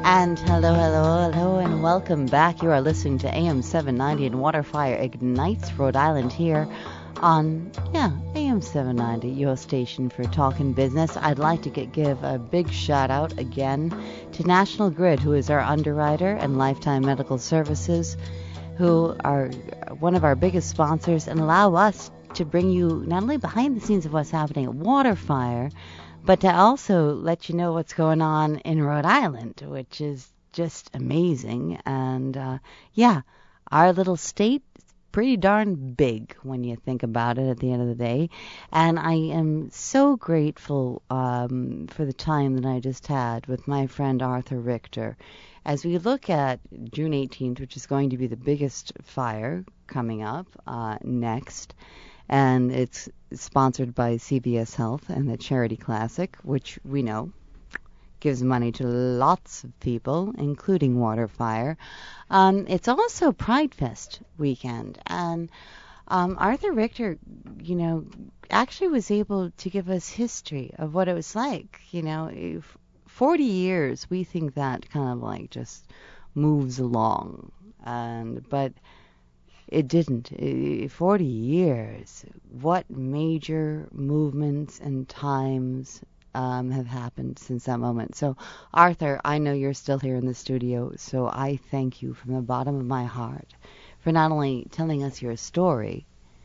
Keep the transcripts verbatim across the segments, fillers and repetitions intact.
And hello, hello, hello, and welcome back. You are listening to A M seven ninety and Waterfire Ignites Rhode Island here on, yeah, A M seven ninety, your station for talking business. I'd like to get, give a big shout out again to National Grid, who is our underwriter, and Lifetime Medical Services, who are one of our biggest sponsors and allow us to bring you not only behind the scenes of what's happening at Waterfire, but to also let you know what's going on in Rhode Island, which is just amazing. And, uh, yeah, our little state is pretty darn big when you think about it at the end of the day. And I am so grateful um, for the time that I just had with my friend Arthur Richter. As we look at June eighteenth, which is going to be the biggest fire coming up uh, next, and it's sponsored by C V S Health and the Charity Classic, which we know gives money to lots of people, including Waterfire. Um, it's also Pride Fest weekend, and um, Arthur Richter, you know, actually was able to give us history of what it was like. You know, if forty years, we think that kind of like just moves along, and but it didn't. forty years. What major movements and times um, have happened since that moment? So, Arthur, I know you're still here in the studio, so I thank you from the bottom of my heart for not only telling us your story,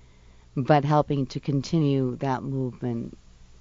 but helping to continue that movement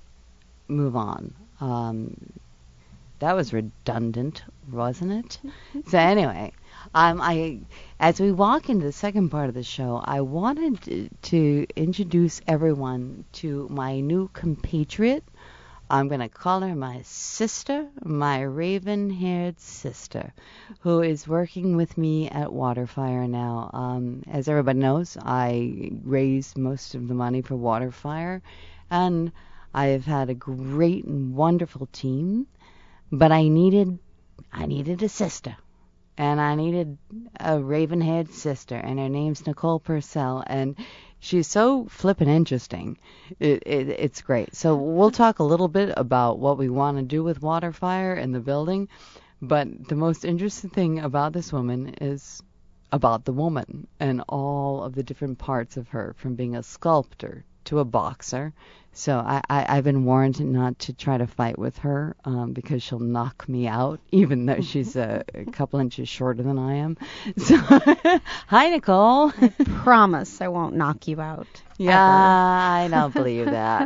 move on. Um, that was redundant, wasn't it? So anyway, Um, I, as we walk into the second part of the show, I wanted to, to introduce everyone to my new compatriot. I'm going to call her my sister, my raven-haired sister, who is working with me at Waterfire now. Um, as everybody knows, I raised most of the money for Waterfire, and I've had a great and wonderful team, but I needed, I needed a sister. And I needed a raven-haired sister, and her name's Nicole Purcell, and she's so flippin' interesting. It, it, it's great. So we'll talk a little bit about what we want to do with Waterfire in the building, but the most interesting thing about this woman is about the woman and all of the different parts of her, from being a sculptor to a boxer. So I, I, I've been warned not to try to fight with her um, because she'll knock me out, even though she's a, a couple inches shorter than I am. So, hi, Nicole. I promise I won't knock you out. Yeah, ever. I don't believe that.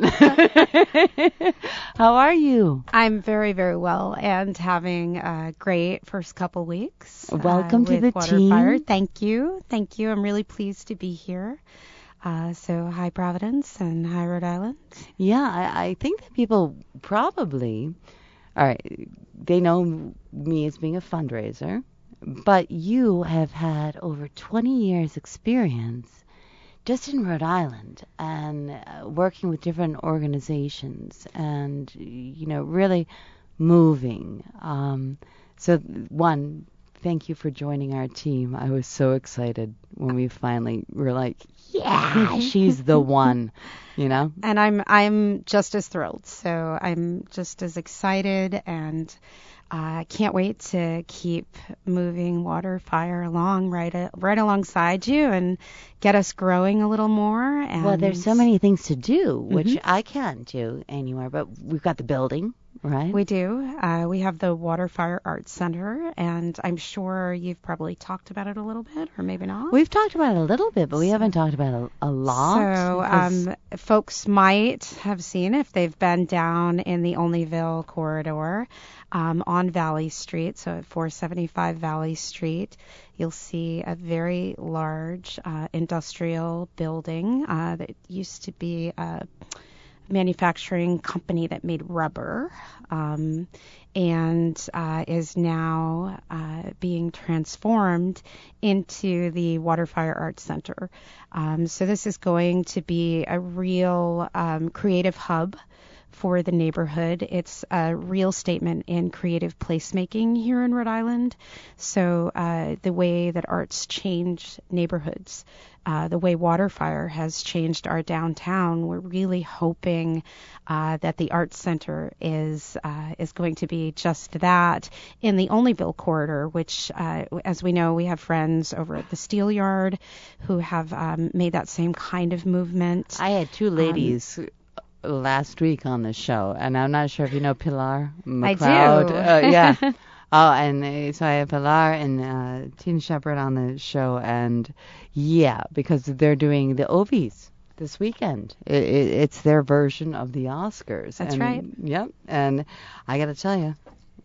How are you? I'm very, very well, and having a great first couple weeks. Welcome uh, to the Waterfire. team. Thank you. Thank you. I'm really pleased to be here. Uh, so hi Providence and hi Rhode Island. Yeah, I, I think that people probably, all right, they know me as being a fundraiser, but you have had over twenty years experience just in Rhode Island and uh, working with different organizations and, you know, really moving. Um, so one, thank you for joining our team. I was so excited when we finally were like, yeah, she's the one, you know? And I'm I'm just as thrilled. So I'm just as excited, and I uh, can't wait to keep moving Waterfire along right uh, right alongside you and get us growing a little more. And well, there's so many things to do, which mm-hmm. I can't do anywhere, but we've got the building. Right. We do. Uh, we have the Waterfire Arts Center, and I'm sure you've probably talked about it a little bit, or maybe not. We've talked about it a little bit, but we so, haven't talked about it a, a lot. So um, folks might have seen, if they've been down in the Olneyville corridor um, on Valley Street, so at four seventy-five Valley Street, you'll see a very large uh, industrial building uh, that used to be a manufacturing company that made rubber, um, and uh, is now uh, being transformed into the Waterfire Arts Center. Um, so this is going to be a real um, creative hub for the neighborhood. It's a real statement in creative placemaking here in Rhode Island. So uh, the way that arts change neighborhoods, uh, the way Waterfire has changed our downtown, we're really hoping uh, that the Arts Center is uh, is going to be just that in the Onlyville corridor, which, uh, as we know, we have friends over at the Steel Yard who have um, made that same kind of movement. I had two ladies um, last week on the show, and I'm not sure if you know Pilar McLeod. I do. Uh, yeah. Oh, and uh, so I have Pilar and uh, Tina Shepard on the show, and yeah, because they're doing the Ovies this weekend. It, it, it's their version of the Oscars. That's and, right. Yep. And I got to tell you,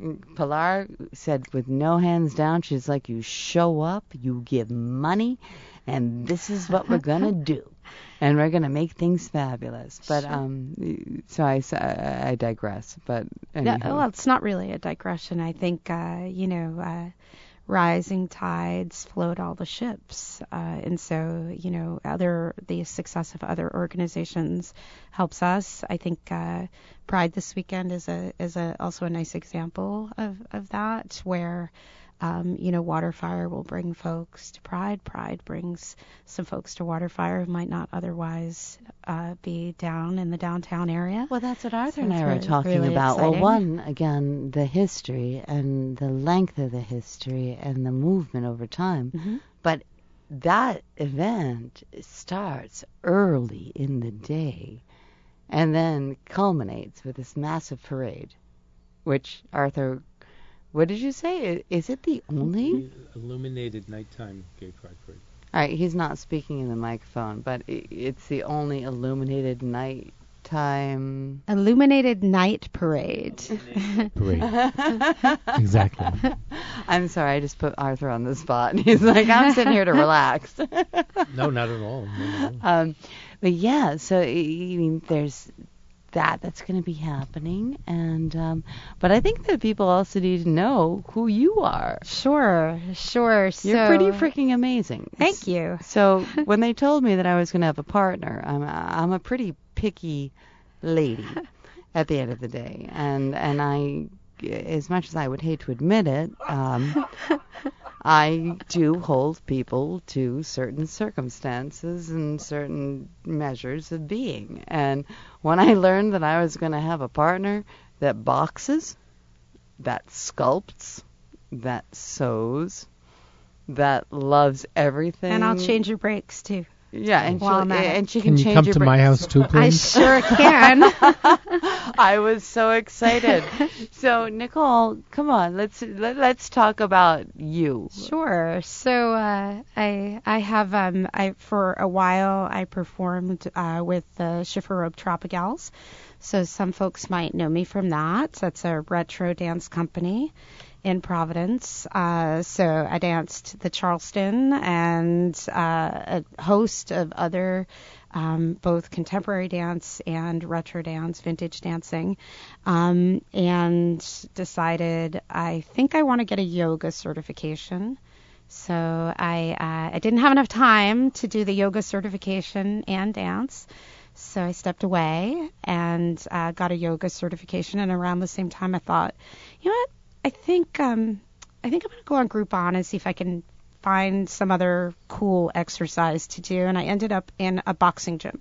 Pilar said with no hands down, she's like, you show up, you give money, and this is what we're going to do. And we're going to make things fabulous. But, sure. um, so I, I digress. But, no, well, it's not really a digression. I think, uh, you know, uh, rising tides float all the ships. Uh, and so, you know, other, the success of other organizations helps us. I think, uh, Pride this weekend is a, is a, also a nice example of, of that, where, Um, you know, Waterfire will bring folks to Pride. Pride brings some folks to Waterfire who might not otherwise uh, be down in the downtown area. Well, that's what Arthur so and I were really, talking really about. exciting. Well, one, again, the history and the length of the history and the movement over time. Mm-hmm. But that event starts early in the day and then culminates with this massive parade, which Arthur... What did you say? Is it the only? The illuminated nighttime gay pride parade. All right, he's not speaking in the microphone, but it's the only illuminated nighttime... Illuminated night parade. Parade. Exactly. I'm sorry, I just put Arthur on the spot. He's like, I'm sitting here to relax. No, not at all. No, no. Um, but yeah, so I mean, there's... that that's going to be happening, and um but I think that people also need to know who you are. Sure, sure. You're so, pretty freaking amazing. Thank you. So when they told me that I was going to have a partner, I'm I'm a pretty picky lady at the end of the day, and and I, as much as I would hate to admit it, um I do hold people to certain circumstances and certain measures of being. And when I learned that I was going to have a partner that boxes, that sculpts, that sews, that loves everything. And I'll change your brakes, too. Yeah, and, While she'll, I'm at it. and she Can can, you change come your to bra- my house too, I please? sure can. I was so excited. So Nicole, come on, let's let, let's talk about you. Sure. So uh, I I have um I for a while I performed uh, with the Schifferobe Tropicals. So some folks might know me from that. That's a retro dance company in Providence. Uh, so I danced the Charleston and uh, a host of other um, both contemporary dance and retro dance, vintage dancing, um, and decided I think I want to get a yoga certification. So I uh, I didn't have enough time to do the yoga certification and dance. So I stepped away and uh, got a yoga certification. And around the same time, I thought, you know what? I think um, I think I'm going to go on Groupon and see if I can find some other cool exercise to do. And I ended up in a boxing gym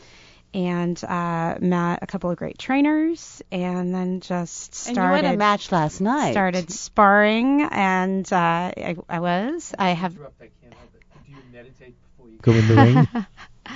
and uh, met a couple of great trainers, and then just started. And you had a match last night. Started sparring, and uh, I, I was. I have. I can't help it. Do you meditate before you go in the ring?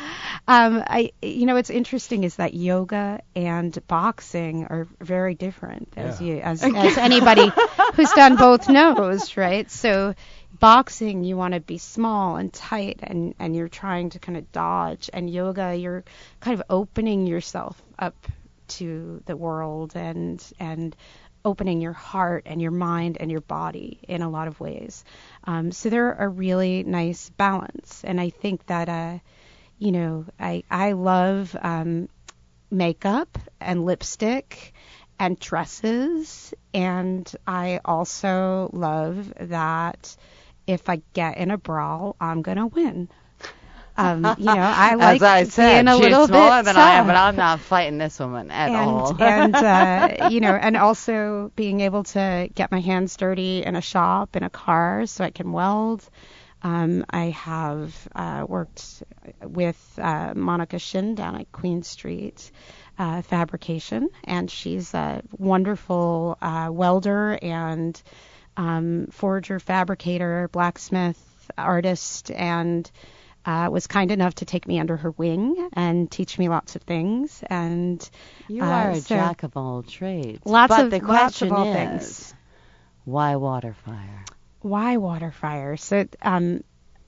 Um, I, you know, what's interesting is that yoga and boxing are very different, as Yeah. you, as, as anybody who's done both knows, right? So, boxing, you want to be small and tight, and, and you're trying to kind of dodge. And yoga, you're kind of opening yourself up to the world and and opening your heart and your mind and your body in a lot of ways. Um, so they're a really nice balance, and I think that. Uh, You know, I I love um, makeup and lipstick and dresses, and I also love that if I get in a brawl, I'm gonna win. Um, you know, I like As I said, being a she's little smaller bit than I am, tough. but I'm not fighting this woman at and all. and uh, you know, and also being able to get my hands dirty in a shop, in a car, so I can weld. Um, I have uh, worked with uh, Monica Shin down at Queen Street uh, Fabrication, and she's a wonderful uh, welder and um, forger, fabricator, blacksmith, artist, and uh, was kind enough to take me under her wing and teach me lots of things. And You uh, are a so jack of all trades. Lots but of the lots question of all is, things. why water fire? Why water fire? So um,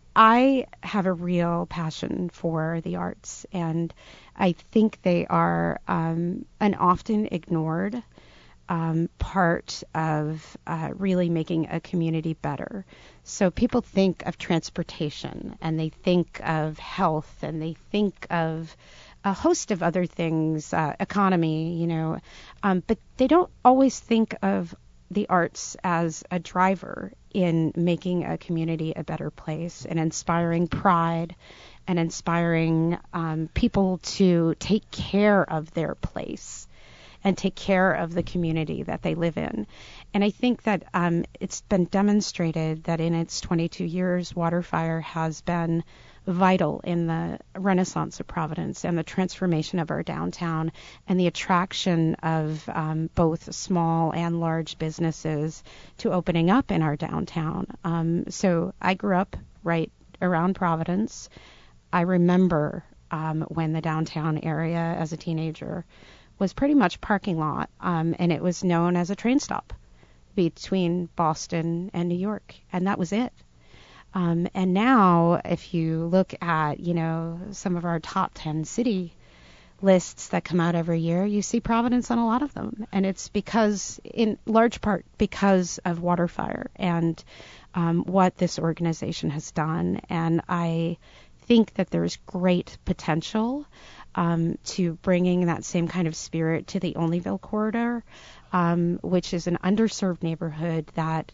I have a real passion for the arts, and I think they are um, an often ignored um, part of uh, really making a community better. So people think of transportation, and they think of health, and they think of a host of other things, uh, economy, you know, um, but they don't always think of the arts as a driver in making a community a better place and inspiring pride and inspiring um, people to take care of their place and take care of the community that they live in. And I think that um, it's been demonstrated that in its twenty-two years, Waterfire has been vital in the renaissance of Providence and the transformation of our downtown and the attraction of um, both small and large businesses to opening up in our downtown. Um, so I grew up right around Providence. I remember um, when the downtown area as a teenager was pretty much parking lot, um, and it was known as a train stop between Boston and New York, and that was it. Um, and now, if you look at, you know, some of our top ten city lists that come out every year, you see Providence on a lot of them. And it's because, in large part, because of Waterfire and um, what this organization has done. And I think that there's great potential um, to bringing that same kind of spirit to the Olneyville corridor, um, which is an underserved neighborhood that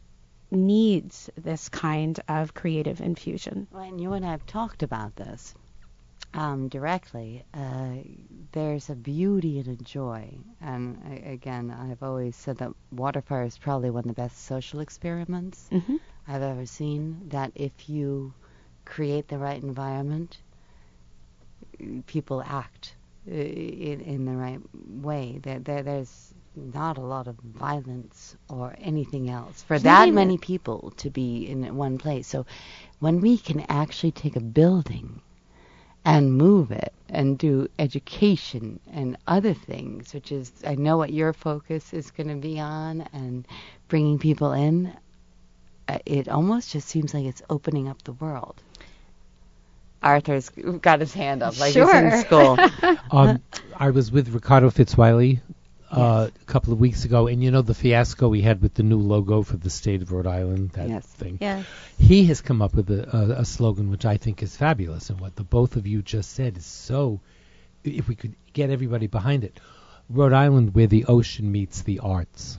needs this kind of creative infusion. Well, and you and I have talked about this um, directly. Uh, there's a beauty and a joy. And I, again, I've always said that Waterfire is probably one of the best social experiments Mm-hmm. I've ever seen, that if you create the right environment, people act uh, in, in the right way. There, there, there's not a lot of violence or anything else for that many people to be in one place. So when we can actually take a building and move it and do education and other things, which is, I know what your focus is going to be on, and bringing people in, uh, it almost just seems like it's opening up the world. Arthur's got his hand up like Sure. he's in school. um, I was with Ricardo Fitzwiley uh, a couple of weeks ago, and you know the fiasco we had with the new logo for the state of Rhode Island, that Yes. thing. Yes. He has come up with a, a, a slogan which I think is fabulous, and what the both of you just said is so, if we could get everybody behind it. Rhode Island, where the ocean meets the arts.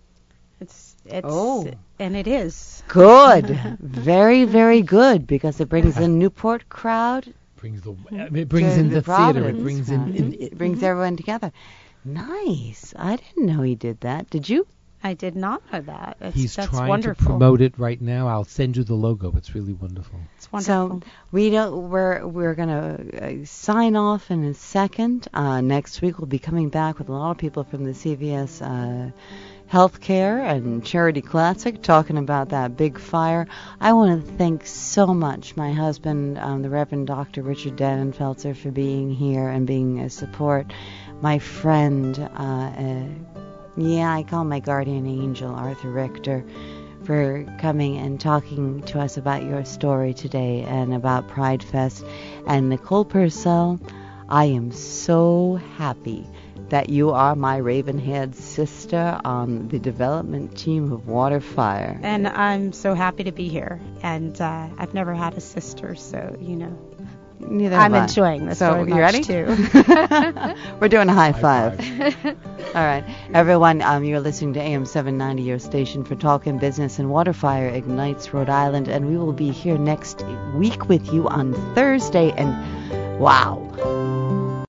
It's it's Oh. and it is. Good. Very, very good, because it brings the Newport crowd. Brings the it brings to in the, theater. It Providence brings crowd. in, It, it brings everyone together. Nice. I didn't know he did that. Did you? I did not know that. It's, He's that's trying wonderful. to promote it right now. I'll send you the logo. It's really wonderful. It's wonderful. So we don't. We're we're gonna uh, sign off in a second. Uh, next week we'll be coming back with a lot of people from the C V S uh, Healthcare and Charity Classic, talking about that big fire. I want to thank so much my husband, um, the Reverend Doctor Richard Dannenfelser, for being here and being a support. My friend, uh, uh, yeah, I call my guardian angel, Arthur Richter, for coming and talking to us about your story today and about Pride Fest. And Nicole Purcell, I am so happy that you are my raven-haired sister on the development team of Waterfire. And I'm so happy to be here. And uh, I've never had a sister, so, you know, Neither I'm have I. enjoying this So, very you much ready? too. We're doing a high High five. All right. Everyone, um, you're listening to A M seven ninety, your station for talking business, and Waterfire ignites Rhode Island. And we will be here next week with you on Thursday. And wow,